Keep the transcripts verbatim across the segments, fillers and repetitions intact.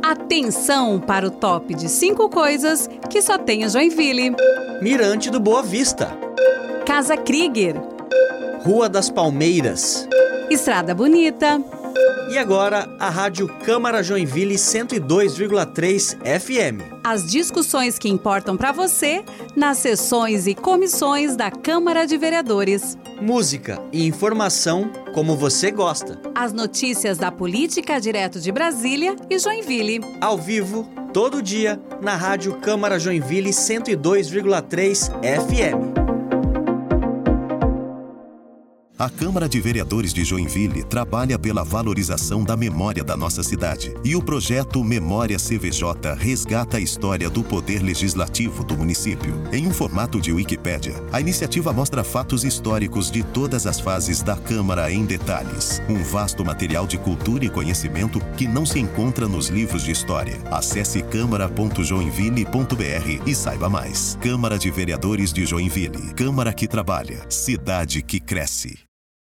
Atenção para o top de cinco coisas que só tem em Joinville. Mirante do Boa Vista. Casa Krieger. Rua das Palmeiras. Estrada Bonita. E agora, a Rádio Câmara Joinville cento e dois vírgula três F M. As discussões que importam para você nas sessões e comissões da Câmara de Vereadores. Música e informação como você gosta. As notícias da política direto de Brasília e Joinville. Ao vivo, todo dia, na Rádio Câmara Joinville cento e dois vírgula três F M. A Câmara de Vereadores de Joinville trabalha pela valorização da memória da nossa cidade. E o projeto Memória C V J resgata a história do poder legislativo do município. Em um formato de Wikipédia, a iniciativa mostra fatos históricos de todas as fases da Câmara em detalhes. Um vasto material de cultura e conhecimento que não se encontra nos livros de história. Acesse câmara ponto joinville ponto b r e saiba mais. Câmara de Vereadores de Joinville. Câmara que trabalha. Cidade que cresce.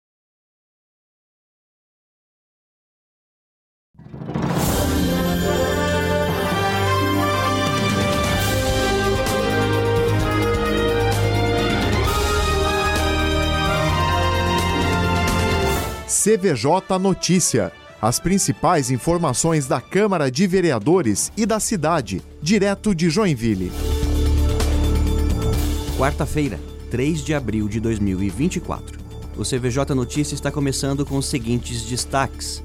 C V J Notícia. As principais informações da Câmara de Vereadores e da cidade, direto de Joinville. Quarta-feira, três de abril de dois mil e vinte e quatro. O C V J Notícia está começando com os seguintes destaques.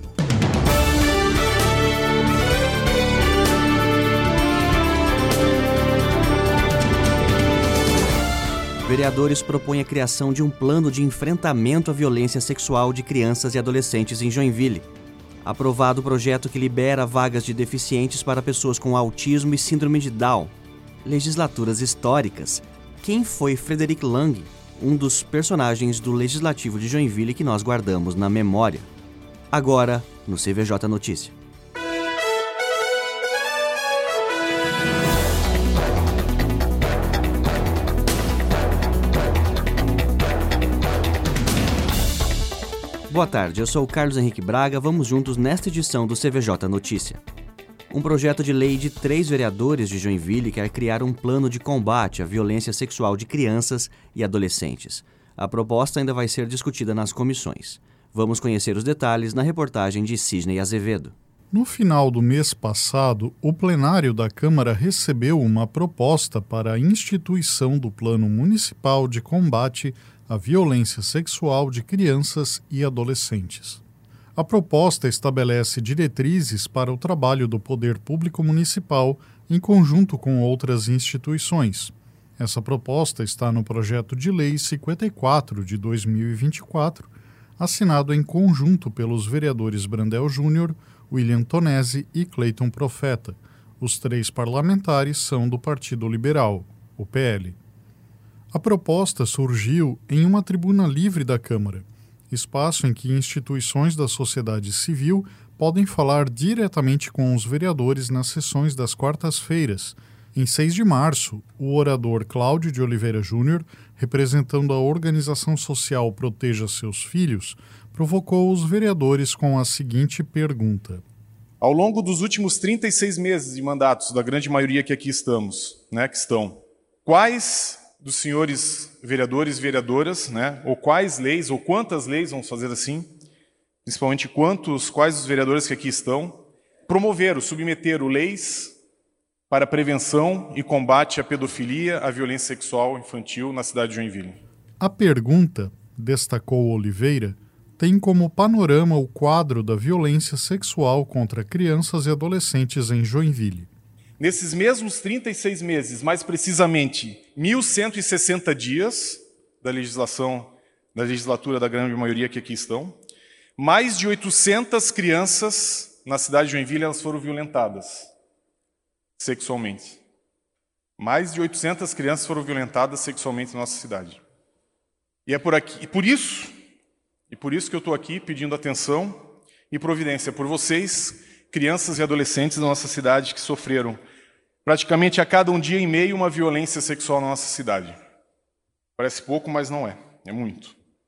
Vereadores propõem a criação de um plano de enfrentamento à violência sexual de crianças e adolescentes em Joinville. Aprovado o projeto que libera vagas de deficientes para pessoas com autismo e síndrome de Down. Legislaturas históricas. Quem foi Frederic Lang, um dos personagens do Legislativo de Joinville que nós guardamos na memória? Agora, no C V J Notícia. Boa tarde, eu sou o Carlos Henrique Braga, vamos juntos nesta edição do C V J Notícia. Um projeto de lei de três vereadores de Joinville quer criar um plano de combate à violência sexual de crianças e adolescentes. A proposta ainda vai ser discutida nas comissões. Vamos conhecer os detalhes na reportagem de Sidney Azevedo. No final do mês passado, o plenário da Câmara recebeu uma proposta para a instituição do Plano Municipal de Combate à Violência Sexual de Crianças e Adolescentes. A proposta estabelece diretrizes para o trabalho do Poder Público Municipal em conjunto com outras instituições. Essa proposta está no Projeto de Lei cinquenta e quatro de dois mil e vinte e quatro, assinado em conjunto pelos vereadores Brandel Júnior, William Tonesi e Cleiton Profeta. Os três parlamentares são do Partido Liberal, o P L. A proposta surgiu em uma tribuna livre da Câmara, espaço em que instituições da sociedade civil podem falar diretamente com os vereadores nas sessões das quartas-feiras. Em seis de março, o orador Cláudio de Oliveira Júnior, representando a organização social Proteja Seus Filhos, provocou os vereadores com a seguinte pergunta. Ao longo dos últimos trinta e seis meses de mandatos, da grande maioria que aqui estamos, né, que estão, quais dos senhores vereadores e vereadoras, né, ou quais leis, ou quantas leis, vamos fazer assim, principalmente quantos, quais os vereadores que aqui estão, promoveram, submeteram leis para prevenção e combate à pedofilia, à violência sexual infantil na cidade de Joinville? A pergunta, destacou Oliveira, tem como panorama o quadro da violência sexual contra crianças e adolescentes em Joinville. Nesses mesmos trinta e seis meses, mais precisamente mil cento e sessenta dias da legislação, da legislatura da grande maioria que aqui estão, mais de oitocentas crianças na cidade de Joinville elas foram violentadas sexualmente. Mais de oitocentas crianças foram violentadas sexualmente na nossa cidade. E é por aqui, e por isso, e por isso que eu estou aqui pedindo atenção e providência por vocês, crianças e adolescentes da nossa cidade que sofreram praticamente a cada um dia e meio uma violência sexual na nossa cidade. Parece pouco, mas não é. É muito.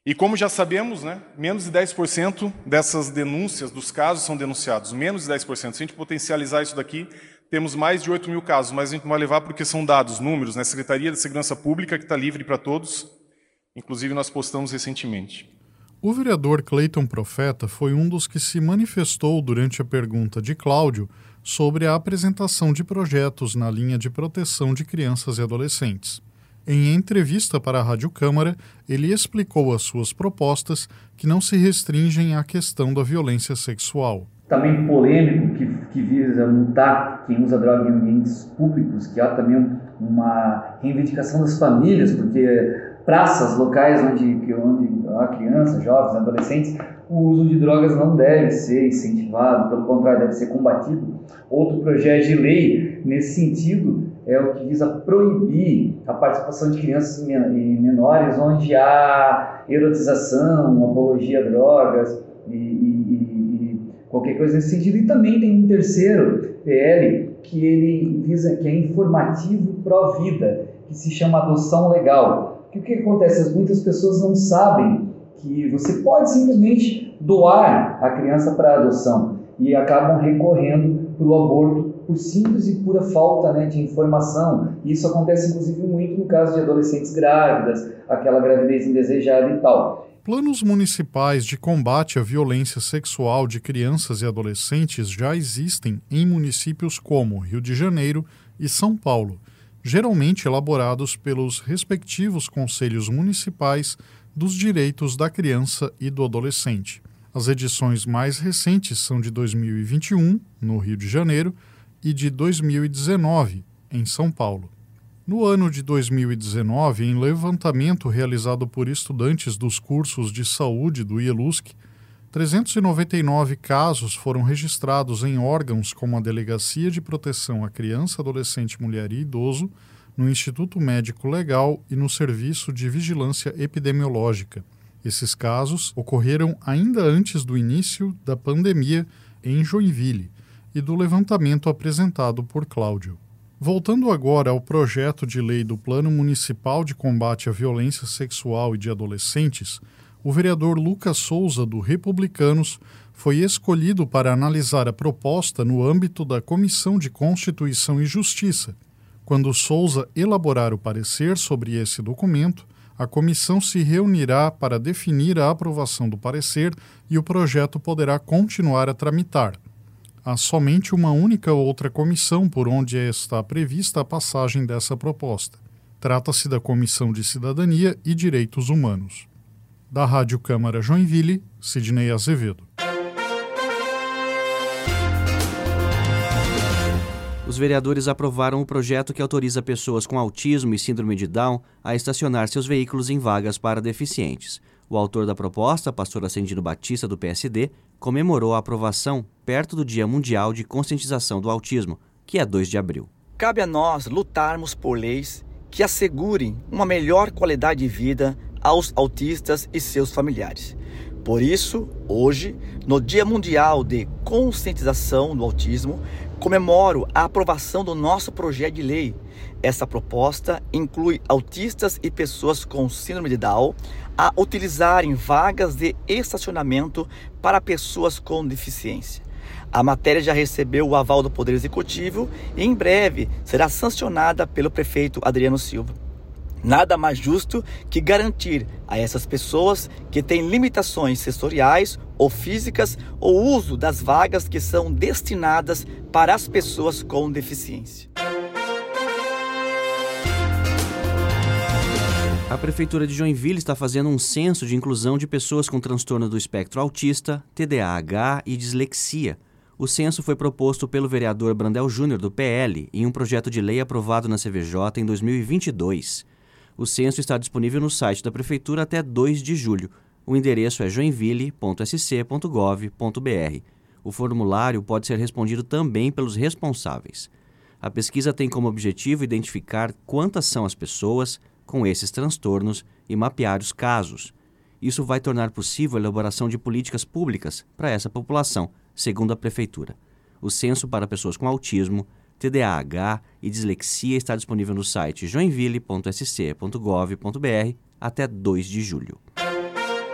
E como já sabemos, né, menos de dez por cento dessas denúncias, dos casos, são denunciados. Menos de dez por cento. Se a gente potencializar isso daqui, temos mais de oito mil casos, mas a gente não vai levar porque são dados, números, né? Secretaria de Segurança Pública, que está livre para todos. Inclusive, nós postamos recentemente. O vereador Cleiton Profeta foi um dos que se manifestou durante a pergunta de Cláudio sobre a apresentação de projetos na linha de proteção de crianças e adolescentes. Em entrevista para a Rádio Câmara, ele explicou as suas propostas que não se restringem à questão da violência sexual. Também polêmico, que, que visa multar quem usa droga em ambientes públicos, que há também uma reivindicação das famílias, porque praças, locais onde, onde há crianças, jovens, adolescentes, o uso de drogas não deve ser incentivado, pelo contrário, deve ser combatido. Outro projeto de lei nesse sentido é o que visa proibir a participação de crianças e menores onde há erotização, apologia a drogas e, e, e qualquer coisa nesse sentido. E também tem um terceiro P L que ele visa, que é informativo pró-vida, que se chama adoção legal. Que o que acontece? Muitas pessoas não sabem que você pode simplesmente doar a criança para adoção e acabam recorrendo para o aborto por simples e pura falta, né, de informação. E isso acontece inclusive muito no caso de adolescentes grávidas, aquela gravidez indesejada e tal. Planos municipais de combate à violência sexual de crianças e adolescentes já existem em municípios como Rio de Janeiro e São Paulo, geralmente elaborados pelos respectivos conselhos municipais dos direitos da criança e do adolescente. As edições mais recentes são de dois mil e vinte e um, no Rio de Janeiro, e de dois mil e dezenove, em São Paulo. No ano de dois mil e dezenove, em levantamento realizado por estudantes dos cursos de saúde do I E L U S C, trezentos e noventa e nove casos foram registrados em órgãos como a Delegacia de Proteção à Criança, Adolescente, Mulher e Idoso, no Instituto Médico Legal e no Serviço de Vigilância Epidemiológica. Esses casos ocorreram ainda antes do início da pandemia em Joinville e do levantamento apresentado por Cláudio. Voltando agora ao projeto de lei do Plano Municipal de Combate à Violência Sexual e de Adolescentes, o vereador Lucas Souza, do Republicanos, foi escolhido para analisar a proposta no âmbito da Comissão de Constituição e Justiça. Quando Souza elaborar o parecer sobre esse documento, a comissão se reunirá para definir a aprovação do parecer e o projeto poderá continuar a tramitar. Há somente uma única outra comissão por onde está prevista a passagem dessa proposta. Trata-se da Comissão de Cidadania e Direitos Humanos. Da Rádio Câmara Joinville, Sidney Azevedo. Os vereadores aprovaram o projeto que autoriza pessoas com autismo e síndrome de Down a estacionar seus veículos em vagas para deficientes. O autor da proposta, pastor Ascendino Batista, do P S D, comemorou a aprovação perto do Dia Mundial de Conscientização do Autismo, que é dois de abril. Cabe a nós lutarmos por leis que assegurem uma melhor qualidade de vida aos autistas e seus familiares. Por isso, hoje, no Dia Mundial de Conscientização do Autismo, comemoro a aprovação do nosso projeto de lei. Essa proposta inclui autistas e pessoas com síndrome de Down a utilizarem vagas de estacionamento para pessoas com deficiência. A matéria já recebeu o aval do Poder Executivo e em breve será sancionada pelo prefeito Adriano Silva. Nada mais justo que garantir a essas pessoas que têm limitações sensoriais ou físicas o uso das vagas que são destinadas para as pessoas com deficiência. A Prefeitura de Joinville está fazendo um censo de inclusão de pessoas com transtorno do espectro autista, T D A H e dislexia. O censo foi proposto pelo vereador Brandel Júnior, do P L, em um projeto de lei aprovado na C V J em dois mil e vinte e dois. O censo está disponível no site da Prefeitura até dois de julho. O endereço é joinville ponto s c ponto gov ponto b r. O formulário pode ser respondido também pelos responsáveis. A pesquisa tem como objetivo identificar quantas são as pessoas com esses transtornos e mapear os casos. Isso vai tornar possível a elaboração de políticas públicas para essa população, segundo a Prefeitura. O censo para pessoas com autismo, T D A H e dislexia está disponível no site joinville ponto s c ponto gov ponto b r até dois de julho.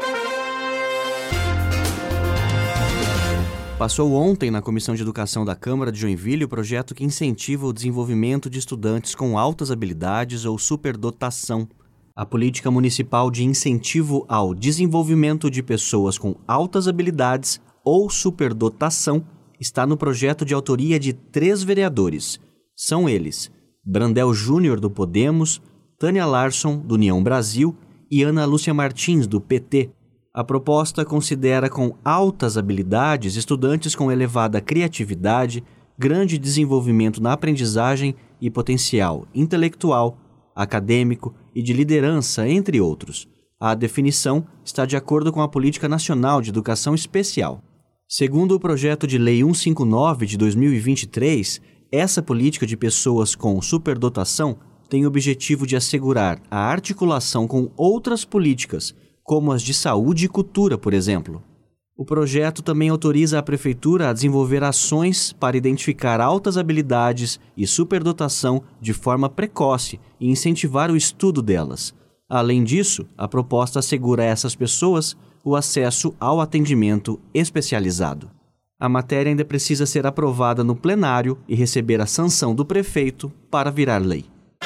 Passou ontem na Comissão de Educação da Câmara de Joinville o projeto que incentiva o desenvolvimento de estudantes com altas habilidades ou superdotação. A política municipal de incentivo ao desenvolvimento de pessoas com altas habilidades ou superdotação está no projeto de autoria de três vereadores. São eles: Brandel Júnior, do Podemos, Tânia Larson, do União Brasil, e Ana Lúcia Martins, do P T. A proposta considera com altas habilidades estudantes com elevada criatividade, grande desenvolvimento na aprendizagem e potencial intelectual, acadêmico e de liderança, entre outros. A definição está de acordo com a Política Nacional de Educação Especial. Segundo o projeto de Lei cento e cinquenta e nove de dois mil e vinte e três, essa política de pessoas com superdotação tem o objetivo de assegurar a articulação com outras políticas, como as de saúde e cultura, por exemplo. O projeto também autoriza a Prefeitura a desenvolver ações para identificar altas habilidades e superdotação de forma precoce e incentivar o estudo delas. Além disso, a proposta assegura a essas pessoas o acesso ao atendimento especializado. A matéria ainda precisa ser aprovada no plenário e receber a sanção do prefeito para virar lei.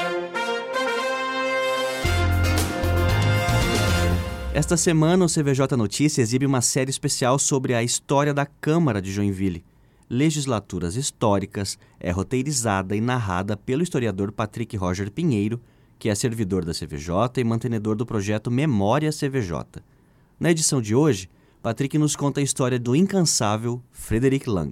Esta semana, o C V J Notícia exibe uma série especial sobre a história da Câmara de Joinville. Legislaturas Históricas é roteirizada e narrada pelo historiador Patrick Roger Pinheiro, que é servidor da C V J e mantenedor do projeto Memória C V J. Na edição de hoje, Patrick nos conta a história do incansável Frederick Lang.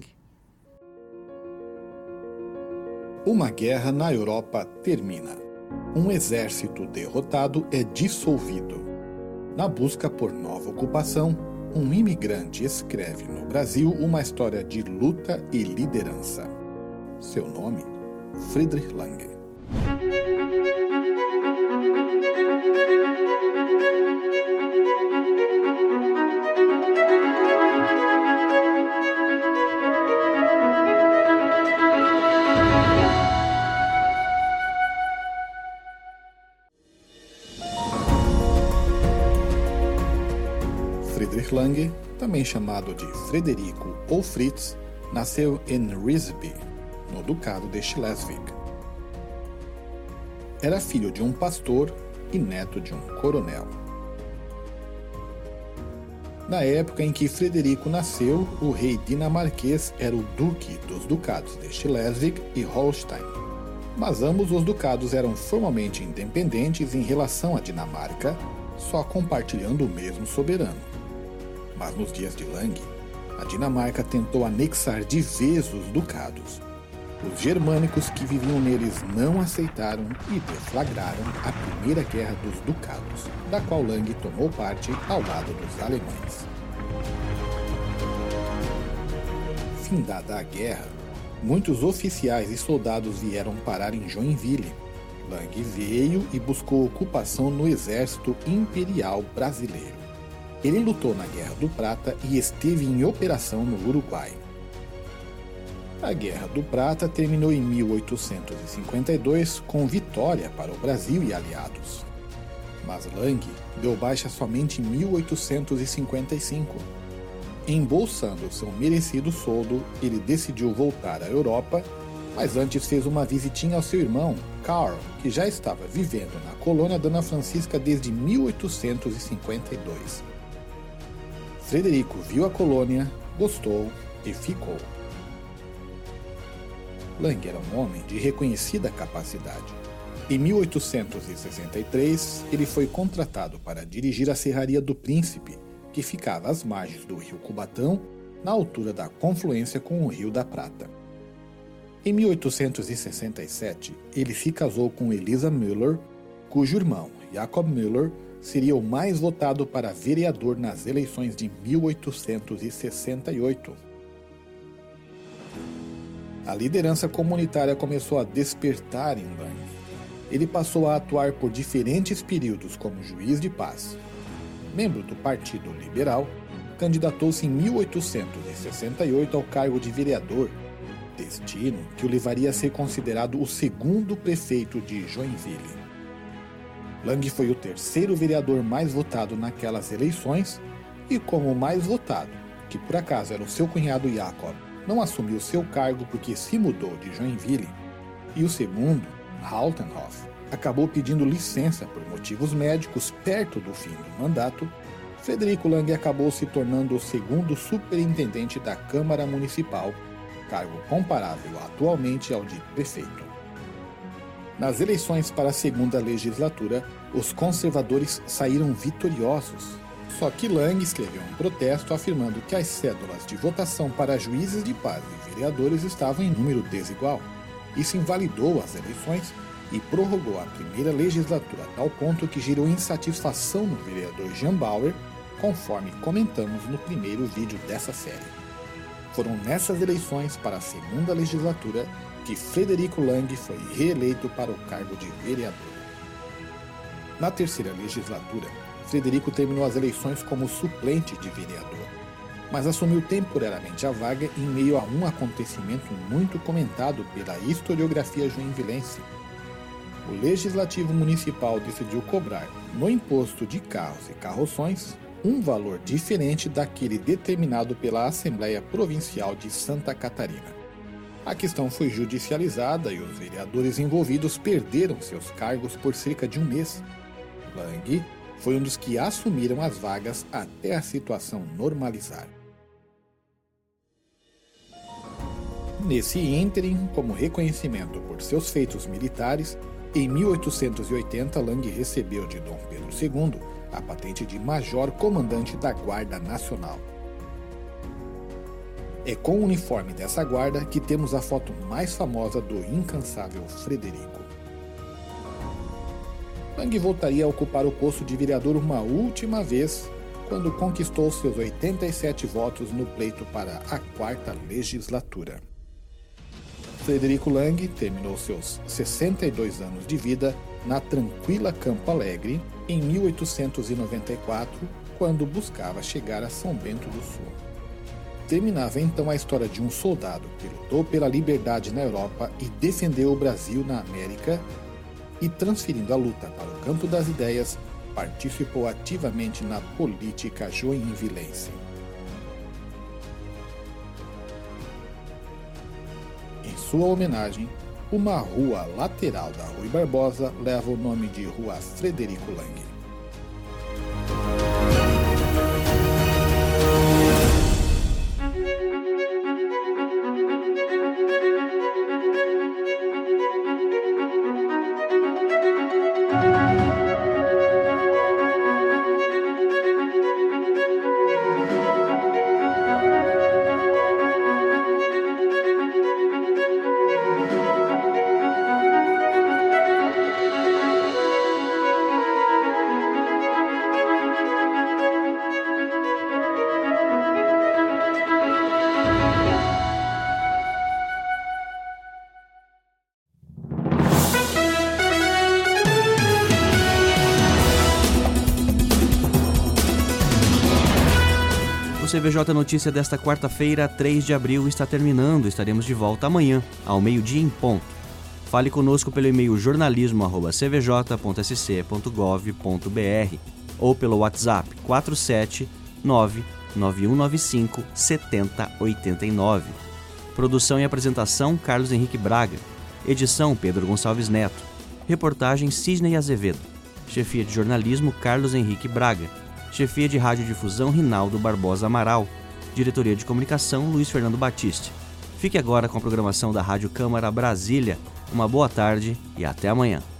Uma guerra na Europa termina. Um exército derrotado é dissolvido. Na busca por nova ocupação, um imigrante escreve no Brasil uma história de luta e liderança. Seu nome? Frederick Lang. Frederick Lang, também chamado de Frederico ou Fritz, nasceu em Risby, no Ducado de Schleswig. Era filho de um pastor e neto de um coronel. Na época em que Frederico nasceu, o rei dinamarquês era o duque dos ducados de Schleswig e Holstein, mas ambos os ducados eram formalmente independentes em relação à Dinamarca, só compartilhando o mesmo soberano. Mas nos dias de Lang, a Dinamarca tentou anexar de vez os ducados. Os germânicos que viviam neles não aceitaram e deflagraram a Primeira Guerra dos Ducados, da qual Lang tomou parte ao lado dos alemães. Findada a guerra, muitos oficiais e soldados vieram parar em Joinville. Lang veio e buscou ocupação no Exército Imperial Brasileiro. Ele lutou na Guerra do Prata e esteve em operação no Uruguai. A Guerra do Prata terminou em mil oitocentos e cinquenta e dois com vitória para o Brasil e aliados. Mas Lang deu baixa somente em mil oitocentos e cinquenta e cinco. Embolsando seu merecido soldo, ele decidiu voltar à Europa, mas antes fez uma visitinha ao seu irmão, Karl, que já estava vivendo na colônia Dona Francisca desde mil oitocentos e cinquenta e dois. Frederico viu a colônia, gostou e ficou. Lang era um homem de reconhecida capacidade. Em mil oitocentos e sessenta e três, ele foi contratado para dirigir a Serraria do Príncipe, que ficava às margens do rio Cubatão, na altura da confluência com o Rio da Prata. Em mil oitocentos e sessenta e sete, ele se casou com Elisa Müller, cujo irmão, Jacob Müller, seria o mais votado para vereador nas eleições de mil oitocentos e sessenta e oito. A liderança comunitária começou a despertar em Lang. Ele passou a atuar por diferentes períodos como juiz de paz. Membro do Partido Liberal, candidatou-se em mil oitocentos e sessenta e oito ao cargo de vereador, destino que o levaria a ser considerado o segundo prefeito de Joinville. Lang foi o terceiro vereador mais votado naquelas eleições e, como o mais votado, que por acaso era o seu cunhado Jacob, não assumiu seu cargo porque se mudou de Joinville, e o segundo, Haltenhoff, acabou pedindo licença por motivos médicos perto do fim do mandato, Frederico Lang acabou se tornando o segundo superintendente da Câmara Municipal, cargo comparável atualmente ao de prefeito. Nas eleições para a segunda legislatura, os conservadores saíram vitoriosos. Só que Lang escreveu um protesto afirmando que as cédulas de votação para juízes de paz e vereadores estavam em número desigual. Isso invalidou as eleições e prorrogou a primeira legislatura a tal ponto que gerou insatisfação no vereador Jean Bauer, conforme comentamos no primeiro vídeo dessa série. Foram nessas eleições para a segunda legislatura que Frederico Lang foi reeleito para o cargo de vereador. Na terceira legislatura, Frederico terminou as eleições como suplente de vereador, mas assumiu temporariamente a vaga em meio a um acontecimento muito comentado pela historiografia joinvilense. O Legislativo Municipal decidiu cobrar, no imposto de carros e carroções, um valor diferente daquele determinado pela Assembleia Provincial de Santa Catarina. A questão foi judicializada e os vereadores envolvidos perderam seus cargos por cerca de um mês. Lang foi um dos que assumiram as vagas até a situação normalizar. Nesse ínterim, como reconhecimento por seus feitos militares, em mil oitocentos e oitenta Lang recebeu de Dom Pedro segundo a patente de Major Comandante da Guarda Nacional. É com o uniforme dessa guarda que temos a foto mais famosa do incansável Frederico. Lang voltaria a ocupar o posto de vereador uma última vez, quando conquistou seus oitenta e sete votos no pleito para a quarta legislatura. Frederico Lang terminou seus sessenta e dois anos de vida na tranquila Campo Alegre em mil oitocentos e noventa e quatro, quando buscava chegar a São Bento do Sul. Terminava então a história de um soldado que lutou pela liberdade na Europa e defendeu o Brasil na América, e transferindo a luta para o campo das ideias, participou ativamente na política joinvilense. Em sua homenagem, uma rua lateral da Rui Barbosa leva o nome de Rua Frederico Lang. O C V J Notícia desta quarta-feira, três de abril, está terminando. Estaremos de volta amanhã, ao meio-dia em ponto. Fale conosco pelo e-mail jornalismo arroba c v j ponto s c ponto gov ponto b r ou pelo WhatsApp quatro sete nove nove um nove cinco sete zero oito nove. Produção e apresentação, Carlos Henrique Braga. Edição, Pedro Gonçalves Neto. Reportagem, Cisney Azevedo. Chefia de jornalismo, Carlos Henrique Braga. Chefia de Radiodifusão, Rinaldo Barbosa Amaral. Diretoria de Comunicação, Luiz Fernando Batiste. Fique agora com a programação da Rádio Câmara Brasília. Uma boa tarde e até amanhã.